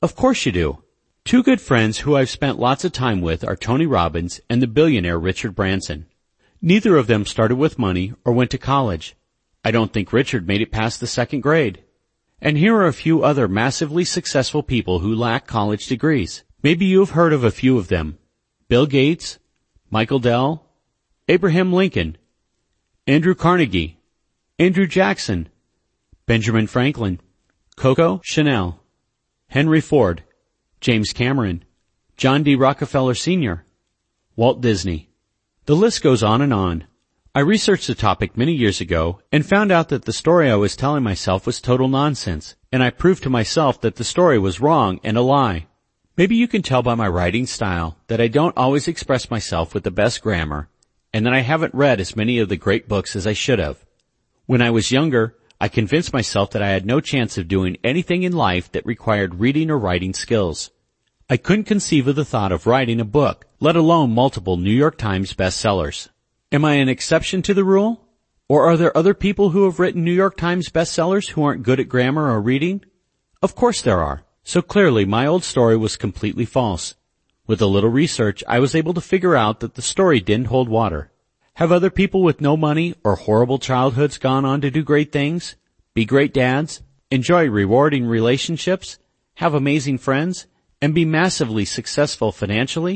Of course you do. Two good friends who I've spent lots of time with are Tony Robbins and the billionaire Richard Branson. Neither of them started with money or went to college. I don't think Richard made it past the second grade. And here are a few other massively successful people who lack college degrees. Maybe you've heard of a few of them. Bill Gates, Michael Dell, Abraham Lincoln, Andrew Carnegie, Andrew Jackson, Benjamin Franklin, Coco Chanel, Henry Ford, James Cameron, John D. Rockefeller Senior, Walt Disney. The list goes on and on. I researched the topic many years ago and found out that the story I was telling myself was total nonsense, and I proved to myself that the story was wrong and a lie. Maybe you can tell by my writing style that I don't always express myself with the best grammar, and that I haven't read as many of the great books as I should have. When I was younger, I convinced myself that I had no chance of doing anything in life that required reading or writing skills. I couldn't conceive of the thought of writing a book, let alone multiple New York Times bestsellers. Am I an exception to the rule? Or are there other people who have written New York Times bestsellers who aren't good at grammar or reading? Of course there are. So clearly my old story was completely false. With a little research, I was able to figure out that the story didn't hold water. Have other people with no money or horrible childhoods gone on to do great things, be great dads, enjoy rewarding relationships, have amazing friends, and be massively successful financially?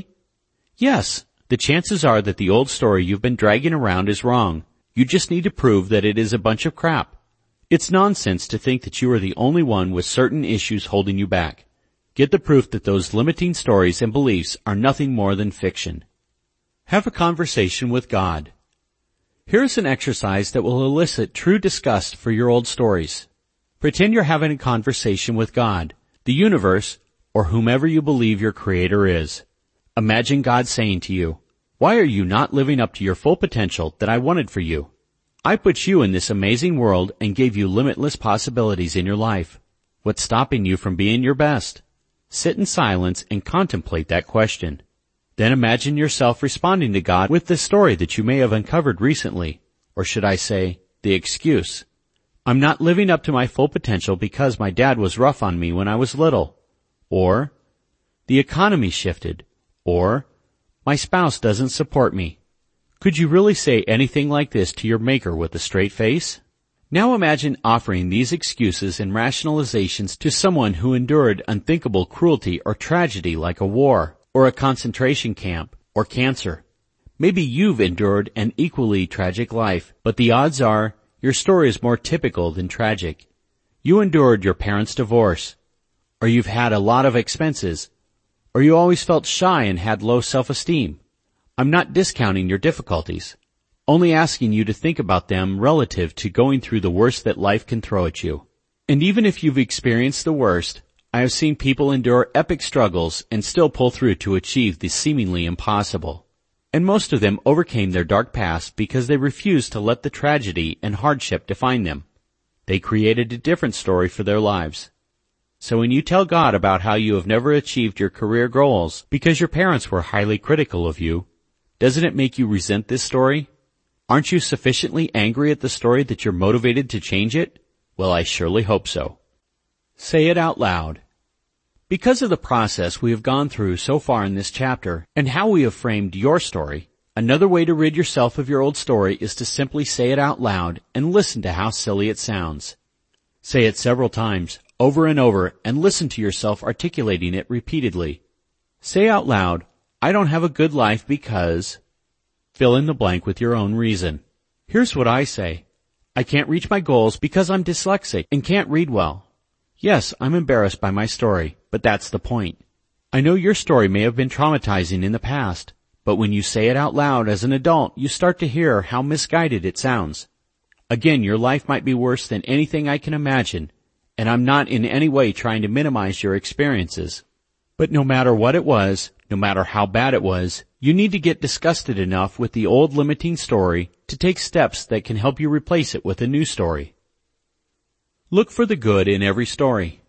Yes, the chances are that the old story you've been dragging around is wrong. You just need to prove that it is a bunch of crap. It's nonsense to think that you are the only one with certain issues holding you back. Get the proof that those limiting stories and beliefs are nothing more than fiction. Have a conversation with God. Here's an exercise that will elicit true disgust for your old stories. Pretend you're having a conversation with God, the universe, or whomever you believe your creator is. Imagine God saying to you, "Why are you not living up to your full potential that I wanted for you? I put you in this amazing world and gave you limitless possibilities in your life. What's stopping you from being your best?" Sit in silence and contemplate that question. Then imagine yourself responding to God with the story that you may have uncovered recently, or should I say, the excuse. I'm not living up to my full potential because my dad was rough on me when I was little. Or, the economy shifted. Or, my spouse doesn't support me. Could you really say anything like this to your maker with a straight face? Now imagine offering these excuses and rationalizations to someone who endured unthinkable cruelty or tragedy like a war, or a concentration camp, or cancer. Maybe you've endured an equally tragic life, but the odds are your story is more typical than tragic. You endured your parents' divorce, or you've had a lot of expenses, or you always felt shy and had low self-esteem. I'm not discounting your difficulties, only asking you to think about them relative to going through the worst that life can throw at you. And even if you've experienced the worst, I have seen people endure epic struggles and still pull through to achieve the seemingly impossible. And most of them overcame their dark past because they refused to let the tragedy and hardship define them. They created a different story for their lives. So when you tell God about how you have never achieved your career goals because your parents were highly critical of you, doesn't it make you resent this story? Aren't you sufficiently angry at the story that you're motivated to change it? Well, I surely hope so. Say it out loud. Because of the process we have gone through so far in this chapter and how we have framed your story, another way to rid yourself of your old story is to simply say it out loud and listen to how silly it sounds. Say it several times, over and over, and listen to yourself articulating it repeatedly. Say out loud, "I don't have a good life because..." Fill in the blank with your own reason. Here's what I say. I can't reach my goals because I'm dyslexic and can't read well. Yes, I'm embarrassed by my story, but that's the point. I know your story may have been traumatizing in the past, but when you say it out loud as an adult, you start to hear how misguided it sounds. Again, your life might be worse than anything I can imagine, and I'm not in any way trying to minimize your experiences. But no matter what it was, no matter how bad it was, you need to get disgusted enough with the old limiting story to take steps that can help you replace it with a new story. Look for the good in every story.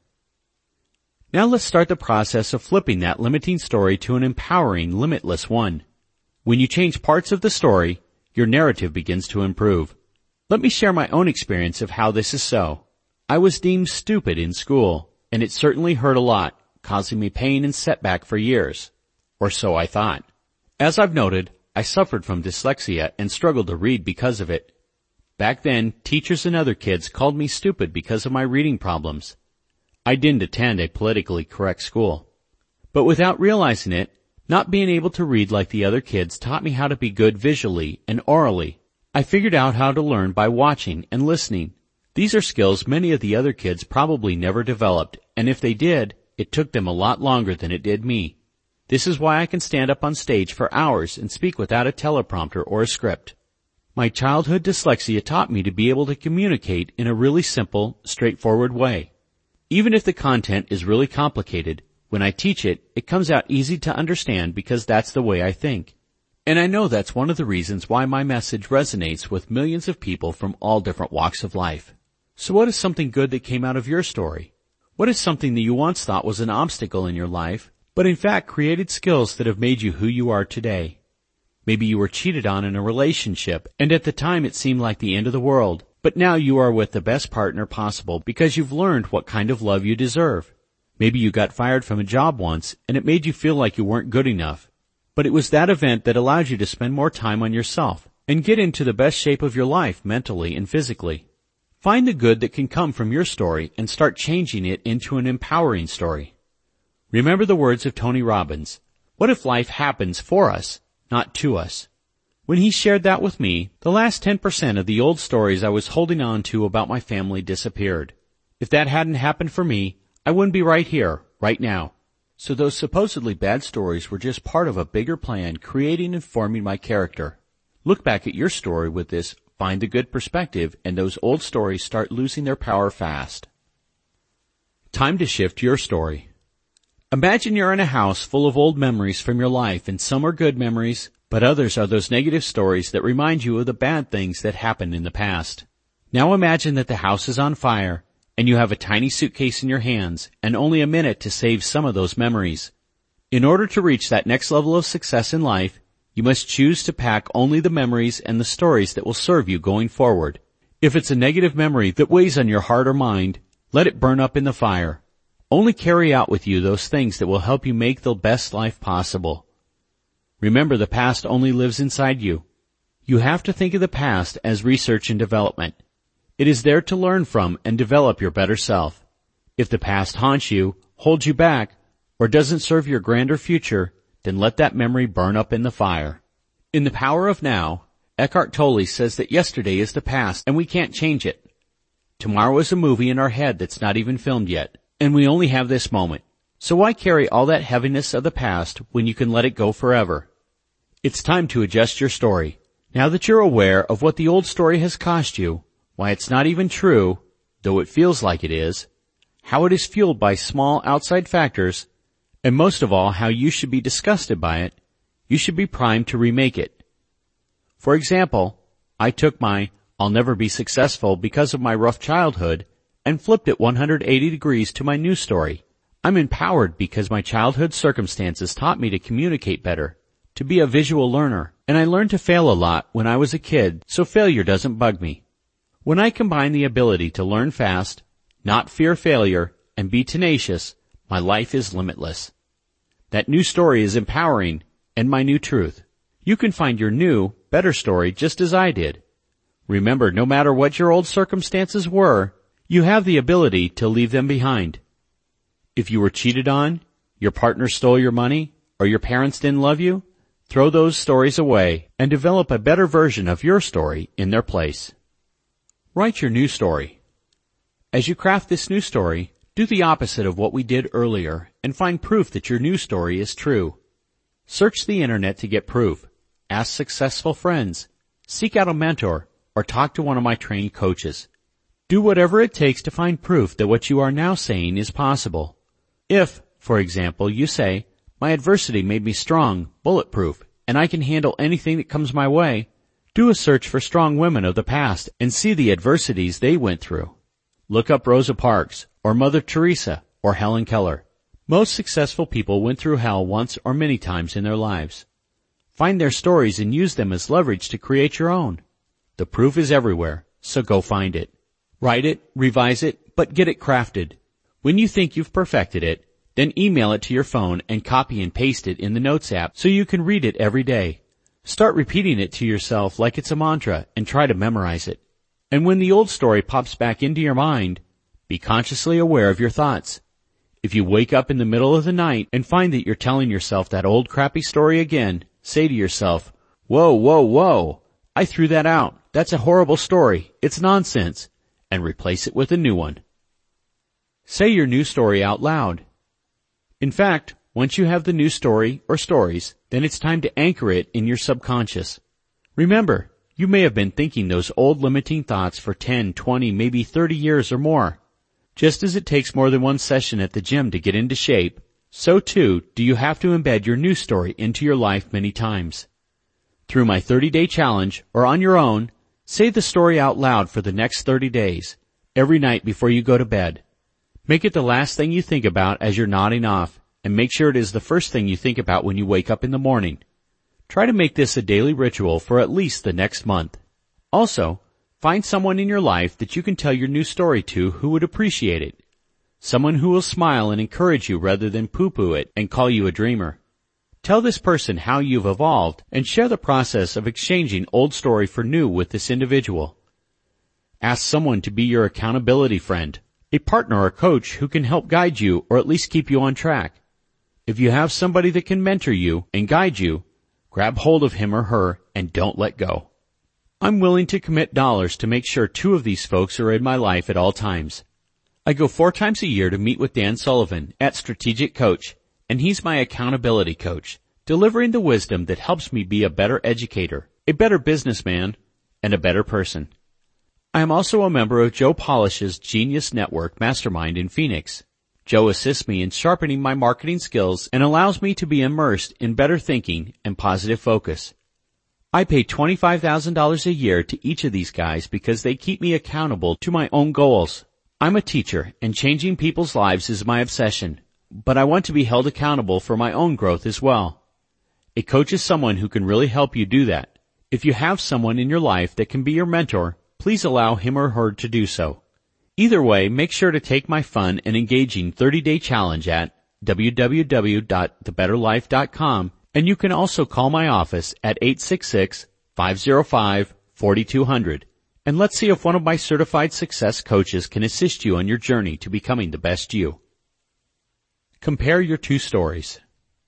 Now let's start the process of flipping that limiting story to an empowering, limitless one. When you change parts of the story, your narrative begins to improve. Let me share my own experience of how this is so. I was deemed stupid in school, and it certainly hurt a lot, causing me pain and setback for years. Or so I thought. As I've noted, I suffered from dyslexia and struggled to read because of it. Back then, teachers and other kids called me stupid because of my reading problems. I didn't attend a politically correct school. But without realizing it, not being able to read like the other kids taught me how to be good visually and orally. I figured out how to learn by watching and listening. These are skills many of the other kids probably never developed, and if they did, it took them a lot longer than it did me. This is why I can stand up on stage for hours and speak without a teleprompter or a script. My childhood dyslexia taught me to be able to communicate in a really simple, straightforward way. Even if the content is really complicated, when I teach it, it comes out easy to understand because that's the way I think. And I know that's one of the reasons why my message resonates with millions of people from all different walks of life. So what is something good that came out of your story? What is something that you once thought was an obstacle in your life, but in fact created skills that have made you who you are today? Maybe you were cheated on in a relationship, and at the time it seemed like the end of the world, but now you are with the best partner possible because you've learned what kind of love you deserve. Maybe you got fired from a job once, and it made you feel like you weren't good enough. But it was that event that allowed you to spend more time on yourself and get into the best shape of your life mentally and physically. Find the good that can come from your story and start changing it into an empowering story. Remember the words of Tony Robbins. What if life happens for us, not to us? When he shared that with me, the last ten percent of the old stories I was holding on to about my family disappeared. If that hadn't happened for me, I wouldn't be right here, right now. So those supposedly bad stories were just part of a bigger plan creating and forming my character. Look back at your story with this find the good perspective, and those old stories start losing their power fast. Time to shift your story. Imagine you're in a house full of old memories from your life, and some are good memories, but others are those negative stories that remind you of the bad things that happened in the past. Now imagine that the house is on fire, and you have a tiny suitcase in your hands, and only a minute to save some of those memories. In order to reach that next level of success in life, you must choose to pack only the memories and the stories that will serve you going forward. If it's a negative memory that weighs on your heart or mind, let it burn up in the fire. Only carry out with you those things that will help you make the best life possible. Remember, the past only lives inside you. You have to think of the past as research and development. It is there to learn from and develop your better self. If the past haunts you, holds you back, or doesn't serve your grander future, then let that memory burn up in the fire. In The Power of Now, Eckhart Tolle says that yesterday is the past and we can't change it. Tomorrow is a movie in our head that's not even filmed yet, and we only have this moment. So why carry all that heaviness of the past when you can let it go forever? It's time to adjust your story. Now that you're aware of what the old story has cost you, why it's not even true, though it feels like it is, how it is fueled by small outside factors, and most of all, how you should be disgusted by it, you should be primed to remake it. For example, I took my I'll never be successful because of my rough childhood and flipped it one hundred eighty degrees to my new story. I'm empowered because my childhood circumstances taught me to communicate better, to be a visual learner, and I learned to fail a lot when I was a kid, so failure doesn't bug me. When I combine the ability to learn fast, not fear failure, and be tenacious, my life is limitless. That new story is empowering and my new truth. You can find your new, better story just as I did. Remember, no matter what your old circumstances were, you have the ability to leave them behind. If you were cheated on, your partner stole your money, or your parents didn't love you, throw those stories away and develop a better version of your story in their place. Write your new story. As you craft this new story, do the opposite of what we did earlier and find proof that your new story is true. Search the internet to get proof. Ask successful friends. Seek out a mentor or talk to one of my trained coaches. Do whatever it takes to find proof that what you are now saying is possible. If, for example, you say, my adversity made me strong, bulletproof, and I can handle anything that comes my way, do a search for strong women of the past and see the adversities they went through. Look up Rosa Parks, or Mother Teresa, or Helen Keller. Most successful people went through hell once or many times in their lives. Find their stories and use them as leverage to create your own. The proof is everywhere, so go find it. Write it, revise it, but get it crafted. When you think you've perfected it, Then email it to your phone and copy and paste it in the Notes app so you can read it every day. Start repeating it to yourself like it's a mantra and try to memorize it. And when the old story pops back into your mind, be consciously aware of your thoughts. If you wake up in the middle of the night and find that you're telling yourself that old crappy story again, say to yourself, "Whoa, whoa, whoa, I threw that out. That's a horrible story. It's nonsense," and replace it with a new one. Say your new story out loud. In fact, once you have the new story or stories, then it's time to anchor it in your subconscious. Remember, you may have been thinking those old limiting thoughts for ten, twenty, maybe thirty years or more. Just as it takes more than one session at the gym to get into shape, so too do you have to embed your new story into your life many times. Through my thirty-day challenge or on your own, say the story out loud for the next thirty days, every night before you go to bed. Make it the last thing you think about as you're nodding off, and make sure it is the first thing you think about when you wake up in the morning. Try to make this a daily ritual for at least the next month. Also, find someone in your life that you can tell your new story to who would appreciate it. Someone who will smile and encourage you rather than poo-poo it and call you a dreamer. Tell this person how you've evolved and share the process of exchanging old story for new with this individual. Ask someone to be your accountability friend, a partner or coach who can help guide you or at least keep you on track. If you have somebody that can mentor you and guide you, grab hold of him or her and don't let go. I'm willing to commit dollars to make sure two of these folks are in my life at all times. I go four times a year to meet with Dan Sullivan at Strategic Coach, and he's my accountability coach, delivering the wisdom that helps me be a better educator, a better businessman, and a better person. I am also a member of Joe Polish's Genius Network Mastermind in Phoenix. Joe assists me in sharpening my marketing skills and allows me to be immersed in better thinking and positive focus. I pay twenty-five thousand dollars a year to each of these guys because they keep me accountable to my own goals. I'm a teacher, and changing people's lives is my obsession, but I want to be held accountable for my own growth as well. A coach is someone who can really help you do that. If you have someone in your life that can be your mentor, please allow him or her to do so. Either way, make sure to take my fun and engaging thirty-day challenge at w w w dot the better life dot com, and you can also call my office at eight six six, five zero five, four two zero zero, and let's see if one of my certified success coaches can assist you on your journey to becoming the best you. Compare your two stories.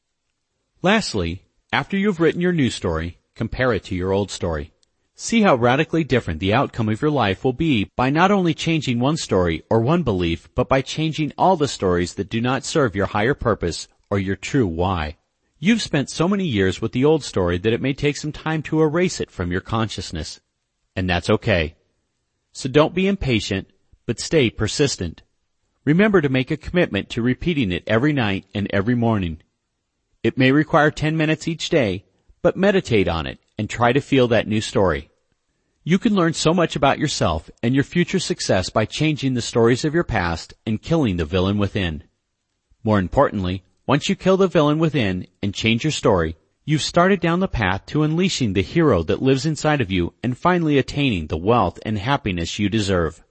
Lastly, after you've written your new story, compare it to your old story. See how radically different the outcome of your life will be by not only changing one story or one belief, but by changing all the stories that do not serve your higher purpose or your true why. You've spent so many years with the old story that it may take some time to erase it from your consciousness. And that's okay. So don't be impatient, but stay persistent. Remember to make a commitment to repeating it every night and every morning. It may require ten minutes each day, but meditate on it and try to feel that new story. You can learn so much about yourself and your future success by changing the stories of your past and killing the villain within. More importantly, once you kill the villain within and change your story, you've started down the path to unleashing the hero that lives inside of you and finally attaining the wealth and happiness you deserve.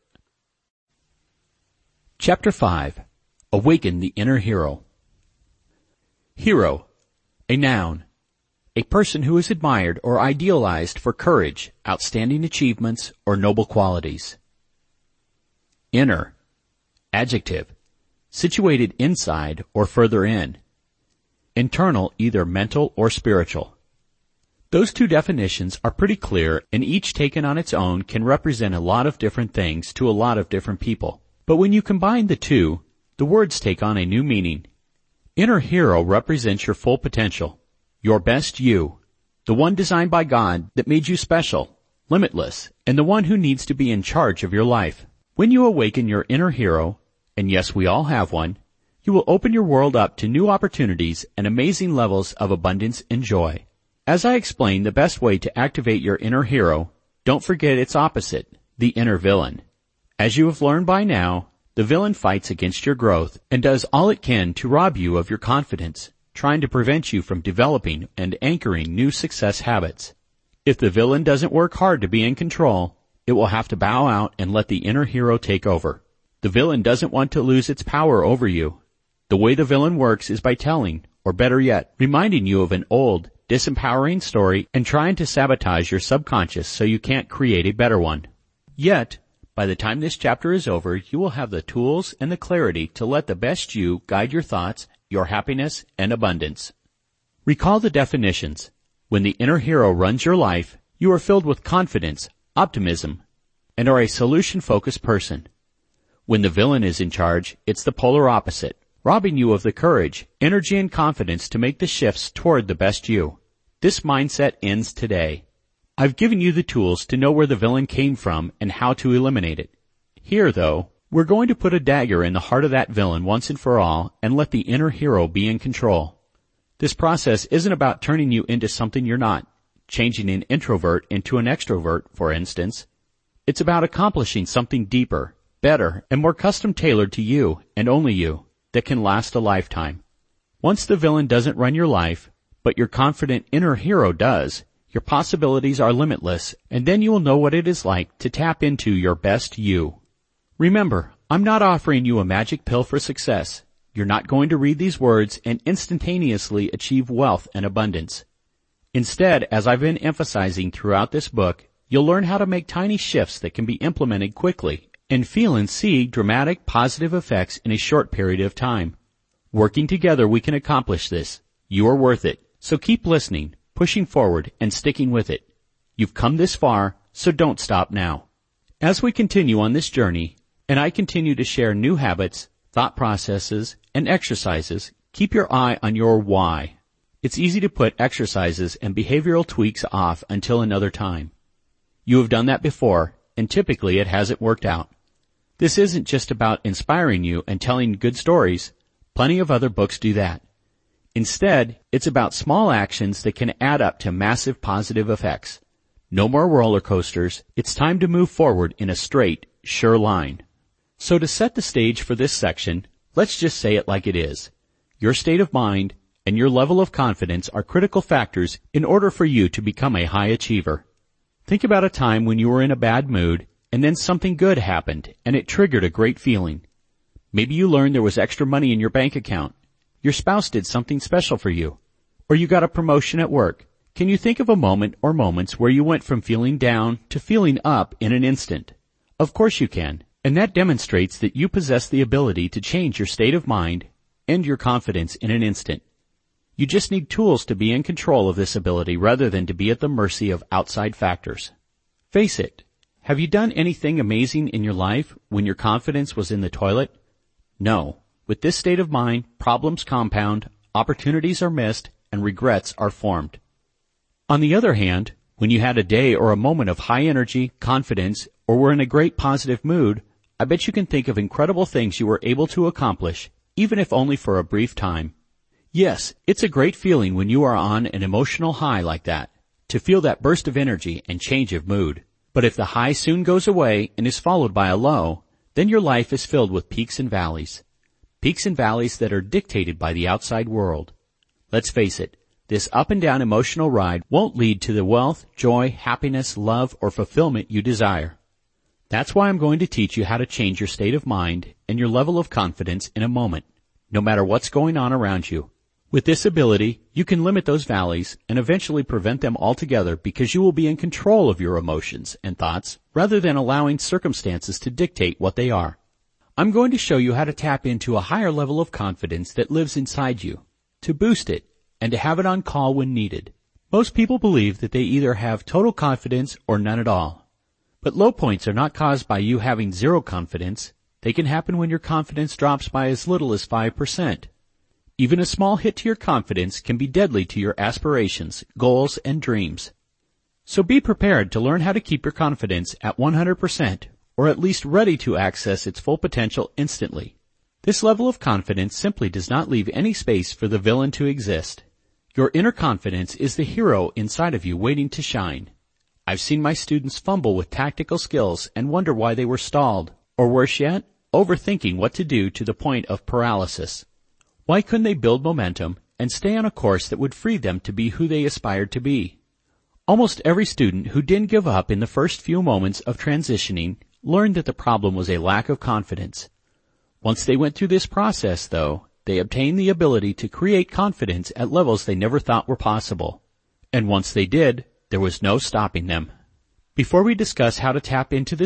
Chapter five. Awaken the Inner Hero. Hero. A noun. A person who is admired or idealized for courage, outstanding achievements, or noble qualities. Inner. Adjective. Situated inside or further in. Internal, either mental or spiritual. Those two definitions are pretty clear, and each taken on its own can represent a lot of different things to a lot of different people. But when you combine the two, the words take on a new meaning. Inner hero represents your full potential, your best you, the one designed by God that made you special, limitless, and the one who needs to be in charge of your life. When you awaken your inner hero, and yes, we all have one, you will open your world up to new opportunities and amazing levels of abundance and joy. As I explained, the best way to activate your inner hero, don't forget its opposite, the inner villain. As you have learned by now, the villain fights against your growth and does all it can to rob you of your confidence, trying to prevent you from developing and anchoring new success habits. If the villain doesn't work hard to be in control, it will have to bow out and let the inner hero take over. The villain doesn't want to lose its power over you. The way the villain works is by telling, or better yet, reminding you of an old, disempowering story and trying to sabotage your subconscious so you can't create a better one. Yet, by the time this chapter is over, you will have the tools and the clarity to let the best you guide your thoughts, your happiness, and abundance. Recall the definitions. When the inner hero runs your life, you are filled with confidence, optimism, and are a solution-focused person. When the villain is in charge, it's the polar opposite, robbing you of the courage, energy, and confidence to make the shifts toward the best you. This mindset ends today. I've given you the tools to know where the villain came from and how to eliminate it. Here, though, we're going to put a dagger in the heart of that villain once and for all and let the inner hero be in control. This process isn't about turning you into something you're not, changing an introvert into an extrovert, for instance. It's about accomplishing something deeper, better, and more custom-tailored to you and only you that can last a lifetime. Once the villain doesn't run your life, but your confident inner hero does, your possibilities are limitless, and then you will know what it is like to tap into your best you. Remember, I'm not offering you a magic pill for success. You're not going to read these words and instantaneously achieve wealth and abundance. Instead, as I've been emphasizing throughout this book, you'll learn how to make tiny shifts that can be implemented quickly and feel and see dramatic positive effects in a short period of time. Working together, we can accomplish this. You are worth it. So keep listening, pushing forward, and sticking with it. You've come this far, so don't stop now. As we continue on this journey, and I continue to share new habits, thought processes, and exercises, keep your eye on your why. It's easy to put exercises and behavioral tweaks off until another time. You have done that before, and typically it hasn't worked out. This isn't just about inspiring you and telling good stories. Plenty of other books do that. Instead, it's about small actions that can add up to massive positive effects. No more roller coasters. It's time to move forward in a straight, sure line. So to set the stage for this section, let's just say it like it is. Your state of mind and your level of confidence are critical factors in order for you to become a high achiever. Think about a time when you were in a bad mood and then something good happened and it triggered a great feeling. Maybe you learned there was extra money in your bank account. Your spouse did something special for you. Or you got a promotion at work. Can you think of a moment or moments where you went from feeling down to feeling up in an instant? Of course you can. And that demonstrates that you possess the ability to change your state of mind and your confidence in an instant. You just need tools to be in control of this ability rather than to be at the mercy of outside factors. Face it. Have you done anything amazing in your life when your confidence was in the toilet? No. With this state of mind, problems compound, opportunities are missed, and regrets are formed. On the other hand, when you had a day or a moment of high energy, confidence, or were in a great positive mood, I bet you can think of incredible things you were able to accomplish, even if only for a brief time. Yes, it's a great feeling when you are on an emotional high like that, to feel that burst of energy and change of mood. But if the high soon goes away and is followed by a low, then your life is filled with peaks and valleys. Peaks and valleys that are dictated by the outside world. Let's face it, this up and down emotional ride won't lead to the wealth, joy, happiness, love, or fulfillment you desire. That's why I'm going to teach you how to change your state of mind and your level of confidence in a moment, no matter what's going on around you. With this ability, you can limit those valleys and eventually prevent them altogether because you will be in control of your emotions and thoughts rather than allowing circumstances to dictate what they are. I'm going to show you how to tap into a higher level of confidence that lives inside you, to boost it, and to have it on call when needed. Most people believe that they either have total confidence or none at all. But low points are not caused by you having zero confidence. They can happen when your confidence drops by as little as five percent. Even a small hit to your confidence can be deadly to your aspirations, goals, and dreams. So be prepared to learn how to keep your confidence at one hundred percent, or at least ready to access its full potential instantly. This level of confidence simply does not leave any space for the villain to exist. Your inner confidence is the hero inside of you waiting to shine. I've seen my students fumble with tactical skills and wonder why they were stalled, or worse yet, overthinking what to do to the point of paralysis. Why couldn't they build momentum and stay on a course that would free them to be who they aspired to be? Almost every student who didn't give up in the first few moments of transitioning learned that the problem was a lack of confidence. Once they went through this process, though, they obtained the ability to create confidence at levels they never thought were possible. And once they did, there was no stopping them. Before we discuss how to tap into this